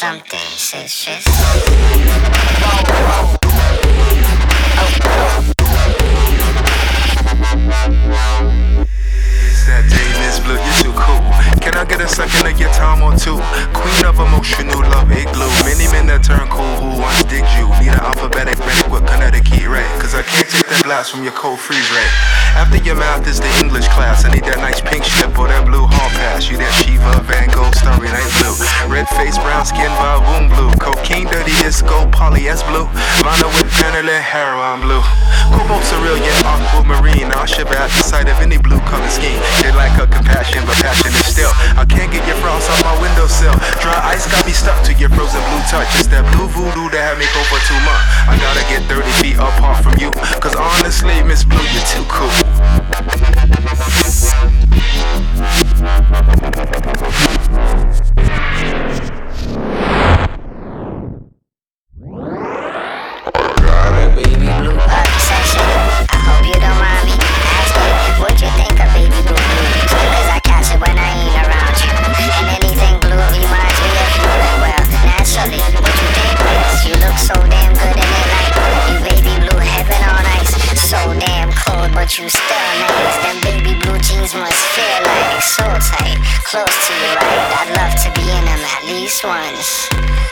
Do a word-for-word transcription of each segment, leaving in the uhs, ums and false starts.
something, sis. That day, Miss Blue, you're too cool. Can I get a second of your time or two? Queen of emotional love, igloo. Many men that turn cool who once digged you. Need an alphabetic medic with Connecticut rate. Cause I can't take that blast from your cold freeze rate. After your mouth is the English class. I need that nice pink slip or that blue hall pass. You that Shiva, Van Gogh, Starry Night blue. Red face, brown skin, Vavoom blue. Cocaine, dirty disco, poly S blue. Lana with Penelin, heroin blue. Cobalt cerulean, aquamarine. I shiver at the sight of any blue color scheme. They like her compassion, but passion is still. I can't get your frost off my windowsill. Dry ice got me stuck to your frozen blue touch. It's that blue voodoo that had me go for two months. I gotta get thirty feet apart from you. Cause honestly, Miss Blue, you're too cool. Baby blue obsession. I hope you don't mind me asking what you think of baby blue blues. Cause I catch it when I ain't around you. And anything blue reminds me of you. Well, naturally, what you think is you look so damn good in it like you baby blue heaven on ice. So damn cold, but you still nice. Them baby blue jeans must feel like so tight, close to you, right? I'd love to be in them at least once.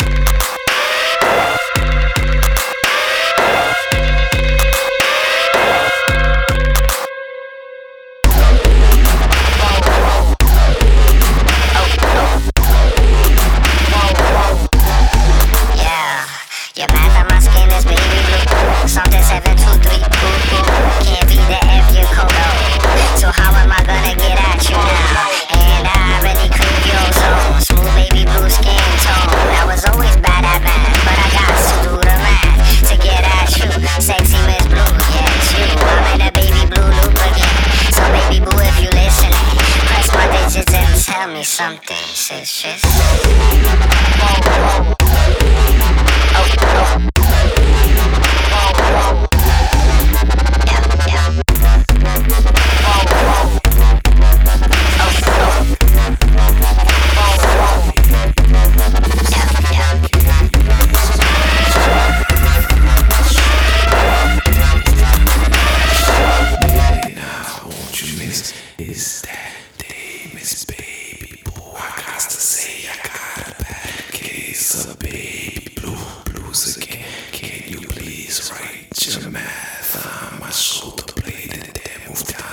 Your math on my skin is baby blue. Something seven two three. Ooh, ooh. Can't be the F you colo. So how am I gonna get at you now? And I already cleaned your zone. Smooth baby blue skin tone. I was always bad at math, but I got to do the math to get at you. Sexy Miss Blue, yeah, it's you. I'm in a baby blue loop again. So baby blue, if you listening, press my digits and tell me something, sis. Is that day, Miss Baby Blue? I got to say, I got a bad case of baby blue blues again. Can you please write your math on my shoulder blade and then move down?